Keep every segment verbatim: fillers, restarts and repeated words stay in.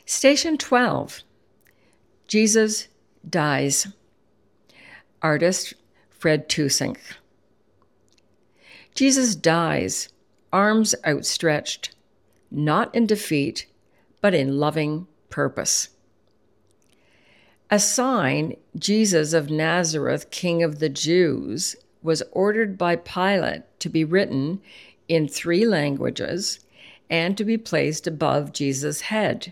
Station twelve. Jesus dies. Artist Fred Toussaint. Jesus dies, arms outstretched, not in defeat, but in loving purpose. A sign, Jesus of Nazareth, King of the Jews, was ordered by Pilate to be written in three languages and to be placed above Jesus' head.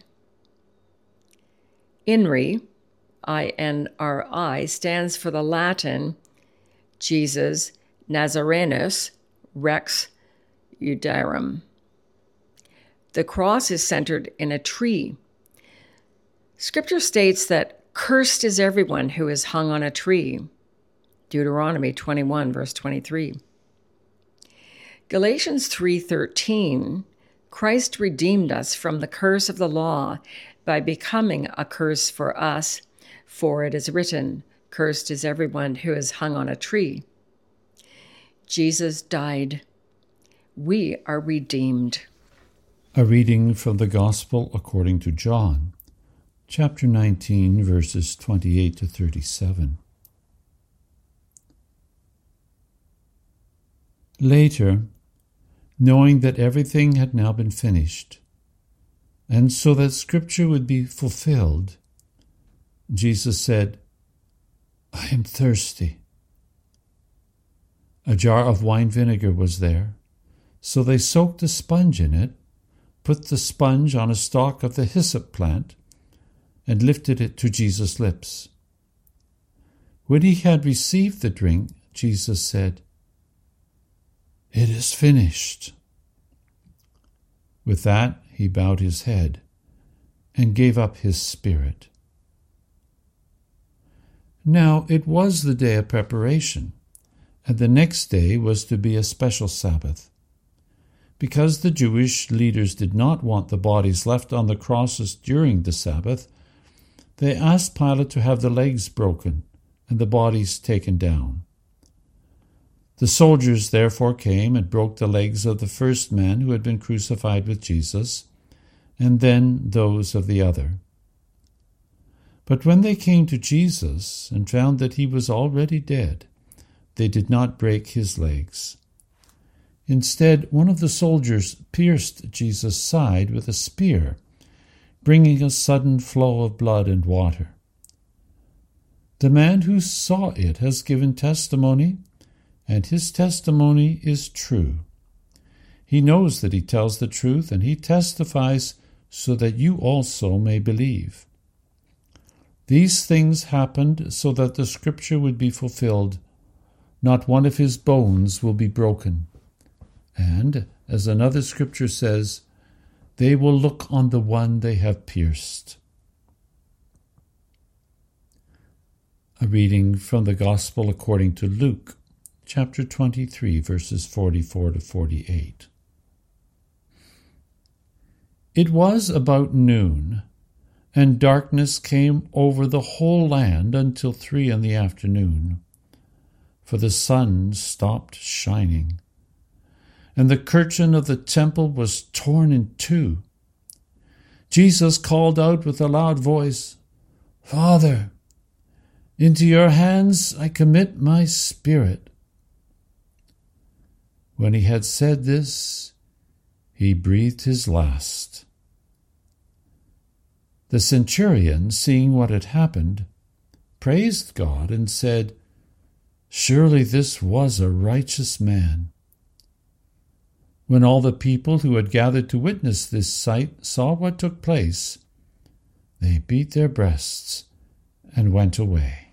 I N R I, I N R I, stands for the Latin Jesus Nazarenus Rex Iudaeum. The cross is centered in a tree. Scripture states that cursed is everyone who is hung on a tree. Deuteronomy twenty-one, verse twenty-three. Galatians three thirteen, Christ redeemed us from the curse of the law by becoming a curse for us, for it is written, cursed is everyone who is hung on a tree. Jesus died. We are redeemed. A reading from the Gospel according to John, chapter nineteen, verses twenty-eight to thirty-seven. Later, knowing that everything had now been finished, and so that Scripture would be fulfilled, Jesus said, I am thirsty. A jar of wine vinegar was there, so they soaked a sponge in it, put the sponge on a stalk of the hyssop plant, and lifted it to Jesus' lips. When he had received the drink, Jesus said, It is finished. With that, he bowed his head and gave up his spirit. Now it was the day of preparation, and the next day was to be a special Sabbath. Because the Jewish leaders did not want the bodies left on the crosses during the Sabbath, they asked Pilate to have the legs broken and the bodies taken down. The soldiers therefore came and broke the legs of the first man who had been crucified with Jesus, and then those of the other. But when they came to Jesus and found that he was already dead, they did not break his legs. Instead, one of the soldiers pierced Jesus' side with a spear, bringing a sudden flow of blood and water. The man who saw it has given testimony, and his testimony is true. He knows that he tells the truth, and he testifies so that you also may believe. These things happened so that the Scripture would be fulfilled. Not one of his bones will be broken. And, as another Scripture says, they will look on the one they have pierced. A reading from the Gospel according to Luke, chapter twenty-three, verses forty-four to forty-eight. It was about noon, and darkness came over the whole land until three in the afternoon, for the sun stopped shining, and the curtain of the temple was torn in two. Jesus called out with a loud voice, Father, into your hands I commit my spirit. When he had said this, he breathed his last. The centurion, seeing what had happened, praised God and said, Surely this was a righteous man. When all the people who had gathered to witness this sight saw what took place, they beat their breasts and went away.